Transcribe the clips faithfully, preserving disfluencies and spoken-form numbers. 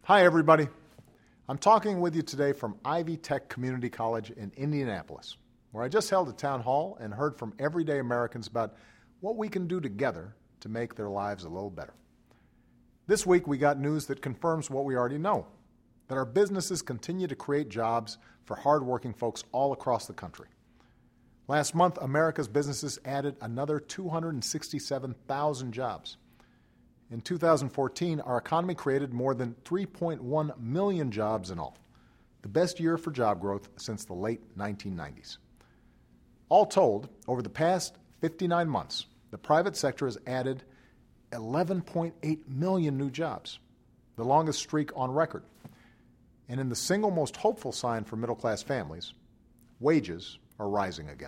Hi, everybody. I'm talking with you today from Ivy Tech Community College in Indianapolis, where I just held a town hall and heard from everyday Americans about what we can do together to make their lives a little better. This week, we got news that confirms what we already know, that our businesses continue to create jobs for hardworking folks all across the country. Last month, America's businesses added another two hundred sixty-seven thousand jobs. In two thousand fourteen, our economy created more than three point one million jobs in all, the best year for job growth since the late nineteen nineties. All told, over the past fifty-nine months, the private sector has added eleven point eight million new jobs, the longest streak on record. And in the single most hopeful sign for middle-class families, wages are rising again.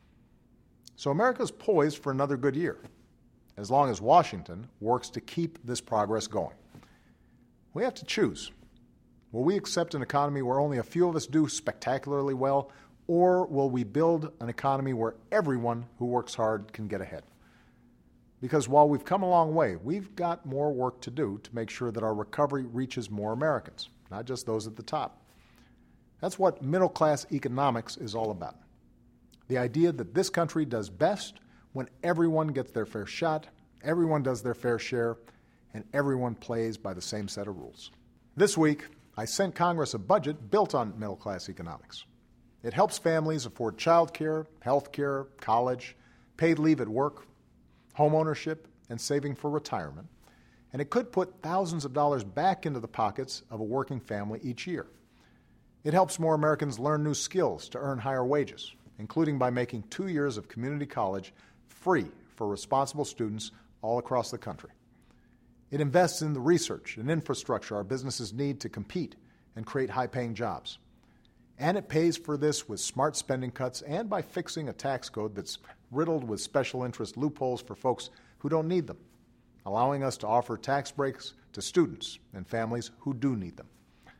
So America's poised for another good year, as long as Washington works to keep this progress going. We have to choose. Will we accept an economy where only a few of us do spectacularly well, or will we build an economy where everyone who works hard can get ahead? Because while we've come a long way, we've got more work to do to make sure that our recovery reaches more Americans, not just those at the top. That's what middle-class economics is all about. The idea that this country does best when everyone gets their fair shot, everyone does their fair share, and everyone plays by the same set of rules. This week, I sent Congress a budget built on middle-class economics. It helps families afford child care, health care, college, paid leave at work, home ownership, and saving for retirement. And it could put thousands of dollars back into the pockets of a working family each year. It helps more Americans learn new skills to earn higher wages, including by making two years of community college free for responsible students all across the country. It invests in the research and infrastructure our businesses need to compete and create high-paying jobs. And it pays for this with smart spending cuts and by fixing a tax code that's riddled with special interest loopholes for folks who don't need them, allowing us to offer tax breaks to students and families who do need them.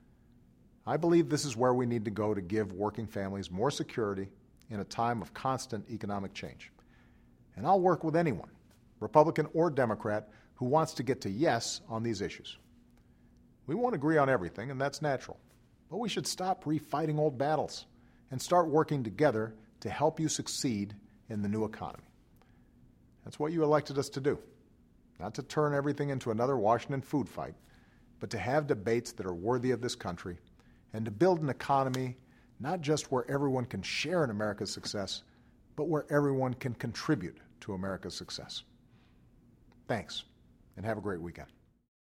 I believe this is where we need to go to give working families more security in a time of constant economic change. And I'll work with anyone, Republican or Democrat, who wants to get to yes on these issues. We won't agree on everything, and that's natural. But we should stop refighting old battles and start working together to help you succeed in the new economy. That's what you elected us to do. Not to turn everything into another Washington food fight, but to have debates that are worthy of this country and to build an economy not just where everyone can share in America's success, but where everyone can contribute to America's success. Thanks, and have a great weekend.